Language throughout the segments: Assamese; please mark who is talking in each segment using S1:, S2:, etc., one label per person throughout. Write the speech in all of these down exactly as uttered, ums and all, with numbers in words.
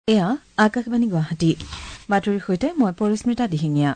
S1: এয়া আকাশবাণী গুৱাহাটী বাতৰিৰ সৈতে মই পৰিস্মিতা দিহিঙীয়া।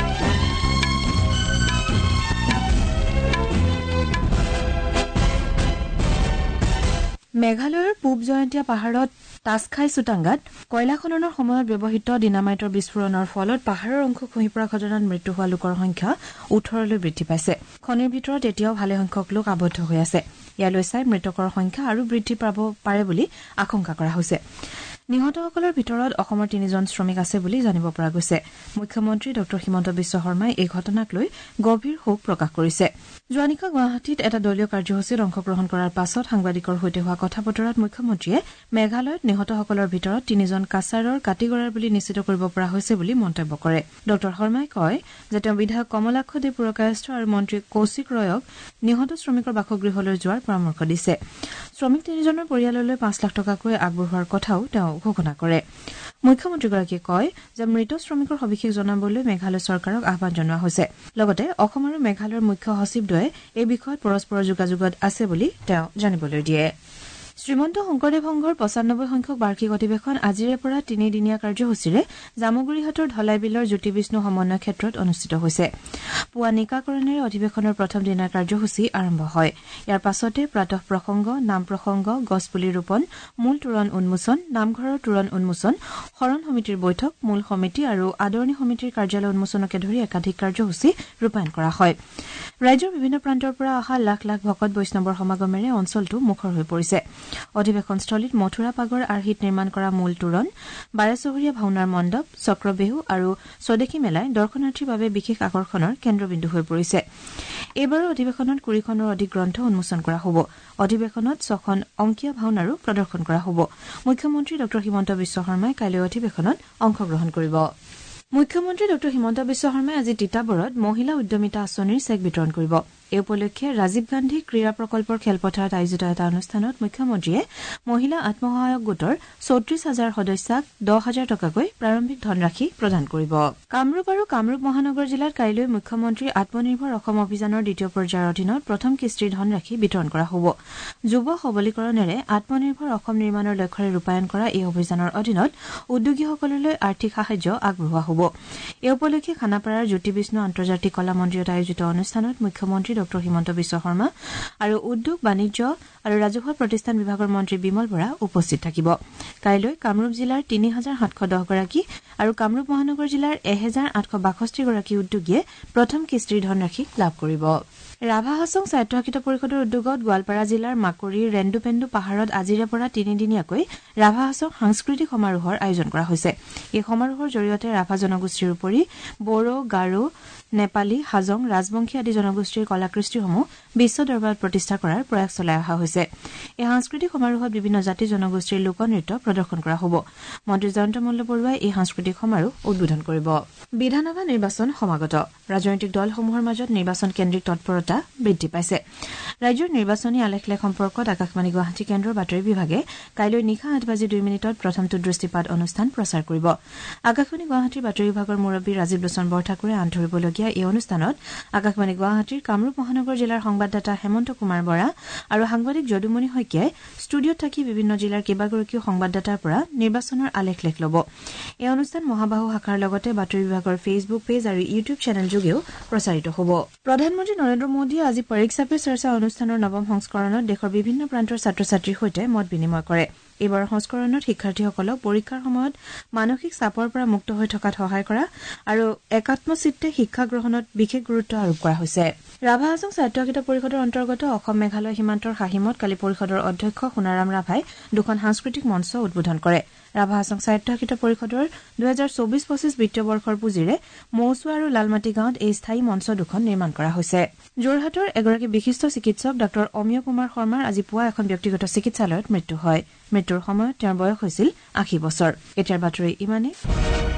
S1: মেঘালয়ৰ পূব জয়ন্তীয়া পাহাৰত তাছখাই চুটাঙ্গাত কয়লা খননৰ সময়ত ব্যৱহৃত ডিনামাইটৰ বিস্ফোৰণৰ ফলত পাহাৰৰ অংশ খহি পৰা ঘটনাত মৃত্যু হোৱা লোকৰ সংখ্যা ওঠৰলৈ বৃদ্ধি পাইছে। খনিৰ ভিতৰত এতিয়াও ভালেসংখ্যক লোক আবদ্ধ হৈ আছে। ইয়ালৈ চাই মৃতকৰ সংখ্যা আৰু বৃদ্ধি পাব পাৰে বুলি আশংকা কৰা হৈছে। নিহতসকলৰ ভিতৰত অসমৰ তিনিজন শ্ৰমিক আছে বুলি জানিব পৰা গৈছে। মুখ্যমন্ত্ৰী ডঃ হিমন্ত বিশ্ব শৰ্মাই এই ঘটনাক লৈ গভীৰ শোক প্ৰকাশ কৰিছে। যোৱা নিশা গুৱাহাটীত এটা দলীয় কাৰ্যসূচীত অংশগ্ৰহণ কৰাৰ পাছত সাংবাদিকৰ সৈতে হোৱা কথা বতৰাত মুখ্যমন্ত্ৰীয়ে মেঘালয়ত নিহতসকলৰ ভিতৰত তিনিজন কাছাৰৰ কাটিগড়াৰ বুলি নিশ্চিত কৰিব পৰা হৈছে বুলি মন্তব্য কৰে। ডঃ শৰ্মাই কয় যে তেওঁ বিধায়ক কমলাক্ষ দেৱ পুৰকায়স্থ আৰু মন্ত্ৰী কৌশিক ৰয়ক নিহত শ্ৰমিকৰ বাসগৃহলৈ যোৱাৰ পৰামৰ্শ দিছে। শ্ৰমিক তিনিজনৰ পৰিয়াললৈ পাঁচ লাখ টকাকৈ আগবঢ়োৱাৰ কথাও তেওঁ ঘোষণা কৰে। মুখ্যমন্ত্ৰীগৰাকীয়ে কয় যে মৃত শ্ৰমিকৰ সবিশেষ জনাবলৈ মেঘালয় চৰকাৰক আহ্বান জনোৱা হৈছে। লগতে অসম আৰু মেঘালয়ৰ মুখ্য সচিবদ্বয়ে এই বিষয়ত পৰস্পৰৰ যোগাযোগত আছে বুলি তেওঁ জানিবলৈ দিয়ে। শ্ৰীমন্ত শংকৰদেৱ সংঘৰ পঁচানব্বৈ সংখ্যক বাৰ্ষিক অধিৱেশন আজিৰে পৰা তিনিদিনীয়া কাৰ্যসূচীৰে জামুগুৰিহাটৰ ধলাইবিলৰ জ্যোতি বিষ্ণু সমন্বয় ক্ষেত্ৰত অনুষ্ঠিত হৈছে। পুৱা নিকাকৰণেৰে অধিৱেশনৰ প্ৰথম দিনাৰ কাৰ্যসূচী আৰম্ভ হয়। ইয়াৰ পাছতে প্ৰাতঃ প্ৰসংগ, নাম প্ৰসংগ, গছপুলি ৰোপণ, মূল তোৰণ উন্মোচন, নামঘৰৰ তোৰণ উন্মোচন, শৰণ সমিতিৰ বৈঠক, মূল সমিতি আৰু আদৰণি সমিতিৰ কাৰ্যালয় উন্মোচনকে ধৰি একাধিক কাৰ্যসূচী ৰূপায়ণ কৰা হয়। ৰাজ্যৰ বিভিন্ন প্ৰান্তৰ পৰা অহা লাখ লাখ ভকত বৈষ্ণৱৰ সমাগমেৰে অঞ্চলটো মুখৰ হৈ পৰিছে। অধিৱেশনস্থলীত মথুৰা পাগৰ আৰ্হিত নিৰ্মাণ কৰা মূল তোৰণ, বাৰেচহৰীয়া ভাওনাৰ মণ্ডপ, চক্ৰবেহু আৰু স্বদেশী মেলাই দৰ্শনাৰ্থীৰ বাবে বিশেষ আকৰ্ষণৰ কেন্দ্ৰবিন্দু হৈ পৰিছে। এইবাৰৰ অধিৱেশনত কুৰিখনৰ অধিক গ্ৰন্থ উন্মোচন কৰা হ'ব। অধিৱেশনত ছখন অংকীয়া ভাওনাৰো প্ৰদৰ্শন কৰা হ'ব। মুখ্যমন্ত্ৰী ডঃ হিমন্ত বিশ্ব শৰ্মাই কাইলৈ অধিৱেশনত অংশগ্ৰহণ কৰিব। মুখ্যমন্ত্ৰী ডঃ হিমন্ত বিশ্ব শৰ্মাই আজি তিতাবৰত মহিলা উদ্যমিতা আঁচনিৰ চেক বিতৰণ কৰিব। এই উপলক্ষে ৰাজীৱ গান্ধী ক্ৰীড়া প্ৰকল্পৰ খেলপথাৰত আয়োজিত এটা অনুষ্ঠানত মুখ্যমন্ত্ৰীয়ে মহিলা আত্মসহায়ক গোটৰ চৌত্ৰিশ হাজাৰ সদস্যাক দহ হাজাৰ টকাকৈ প্ৰাৰম্ভিক ধনৰাশি প্ৰদান কৰিব। কামৰূপ আৰু কামৰূপ মহানগৰ জিলাত কাইলৈ মুখ্যমন্ত্ৰী আত্মনিৰ্ভৰ অসম অভিযানৰ দ্বিতীয় পৰ্যায়ৰ অধীনত প্ৰথম কিস্তিৰ ধনৰাশি বিতৰণ কৰা হ'ব। যুৱ সবলীকৰণেৰে আত্মনিৰ্ভৰ অসম নিৰ্মাণৰ লক্ষ্যৰে ৰূপায়ণ কৰা এই অভিযানৰ অধীনত উদ্যোগীসকললৈ আৰ্থিক সাহায্য আগবঢ়োৱা হ'ব। এই উপলক্ষে খানাপাৰাৰ জ্যোতি বিষ্ণু আন্তৰ্জাতিক কলা মন্দিৰত আয়োজিত অনুষ্ঠানত মুখ্যমন্ত্ৰী ডঃ হিমন্ত বিশ্ব শৰ্মা আৰু উদ্যোগ বাণিজ্য আৰু ৰাজহুৱা প্ৰতিষ্ঠান বিভাগৰ মন্ত্ৰী বিমল বৰা উপস্থিত থাকিব। কাইলৈ কামৰূপ জিলাৰ তিনি হাজাৰ সাতশ দহ গৰাকী আৰু কামৰূপ মহানগৰ জিলাৰ এহেজাৰ আঠশ বাষষ্ঠি গৰাকী উদ্যোগীয়ে প্ৰথম কিস্তিৰ ধনৰাশি লাভ কৰিব। ৰাভা হাছং স্বায়ত্তশাসিত পৰিষদৰ উদ্যোগত গোৱালপাৰা জিলাৰ মাকৰিৰ ৰেণ্ডুপেণ্ডু পাহাৰত আজিৰে পৰা তিনিদিনীয়াকৈ ৰাভা হাছং সাংস্কৃতিক সমাৰোহৰ আয়োজন কৰা হৈছে। এই সমাৰোহৰ জৰিয়তে ৰাভা জনগোষ্ঠীৰ উপৰি বড়ো, গাৰো, নেপালী, হাজং, ৰাজবংশী আদি জনগোষ্ঠীৰ কলাকৃষ্টিসমূহ বিশ্ব দৰবাৰত প্ৰতিষ্ঠা কৰাৰ প্ৰয়াস চলাই অহা হৈছে। এই সাংস্কৃতিক সমাৰোহত বিভিন্ন জাতি জনগোষ্ঠীৰ লোকনৃত্য প্ৰদৰ্শন কৰা হ'ব। মন্ত্ৰী জয়ন্ত মল্ল বৰুৱাই এই সাংস্কৃতিক সমাৰোহ উদ্বোধন কৰিব। বিধানসভা নিৰ্বাচন সমাগত। ৰাজনৈতিক দলসমূহৰ মাজত নিৰ্বাচন কেন্দ্ৰিক তৎপৰতা বৃদ্ধি পাইছে। ৰাজ্যৰ নিৰ্বাচনী আলেখলেখ সম্পৰ্কত আকাশবাণী গুৱাহাটী কেন্দ্ৰৰ বাতৰি বিভাগে কাইলৈ নিশা আঠ বাজি দুই মিনিটত প্ৰথমটো দৃষ্টিপাত অনুষ্ঠান প্ৰচাৰ কৰিব। আকাশবাণী গুৱাহাটীৰ বাতৰি বিভাগৰ মুৰব্বী ৰাজীৱ লোচন বৰঠাকুৰে আন ধৰিবলগীয়া এই অনুষ্ঠানত আকাশবাণী গুৱাহাটীৰ কামৰূপ মহানগৰ জিলাৰ সংবাদদাতা হেমন্ত কুমাৰ বৰা আৰু সাংবাদিক যদুমণি শইকীয়াই ষ্টুডিঅত থাকি বিভিন্ন জিলাৰ কেইবাগৰাকীও সংবাদদাতাৰ পৰা নিৰ্বাচনৰ আলেখলেখ ল'ব। এই অনুষ্ঠান মহাবাহু শাখাৰ লগতে বাতৰি বিভাগৰ ফেচবুক পেজ আৰু ইউটিউব চেনেল যোগেও প্ৰচাৰিত হ'ব। প্ৰধানমন্ত্ৰী নৰেন্দ্ৰ মোদীয়ে আজি পৰীক্ষা পে চৰ্চা অনুষ্ঠানৰ নৱম সংস্কৰণত দেশৰ বিভিন্ন প্ৰান্তৰ ছাত্ৰ ছাত্ৰীৰ সৈতে মত বিনিময় কৰে। এইবাৰৰ সংস্কৰণত শিক্ষাৰ্থীসকলক পৰীক্ষাৰ সময়ত মানসিক চাপৰ পৰা মুক্ত হৈ থকাত সহায় কৰা আৰু একাত্মচিত্তে শিক্ষা গ্ৰহণত বিশেষ গুৰুত্ব আৰোপ কৰা হৈছে। ৰাভা হাছং স্বায়ত্তশাসিত পৰিষদৰ অন্তৰ্গত অসম মেঘালয় সীমান্তৰ হাহিমত কালি পৰিষদৰ অধ্যক্ষ সোণাৰাম ৰাভাই দুখন সাংস্কৃতিক মঞ্চ উদ্বোধন কৰে। ৰাভা হাছং স্বায়ত্তশাসিত পৰিষদৰ দুহেজাৰ চৌবিশ পঁচিশ বিত্তীয় বৰ্ষৰ পুঁজিৰে মৌচুৱা আৰু লালমাটি গাঁৱত এই স্থায়ী মঞ্চ দুখন নিৰ্মাণ কৰা হৈছে। যোৰহাটৰ এগৰাকী বিশিষ্ট চিকিৎসক ডাঃ অমীয় কুমাৰ শৰ্মাৰ আজি পুৱা এখন ব্যক্তিগত চিকিৎসালয়ত মৃত্যু হয়। মৃত্যুৰ সময়ত তেওঁৰ বয়স হৈছিল আশী বছৰ। এতিয়াৰ বাতৰি ইমানেই।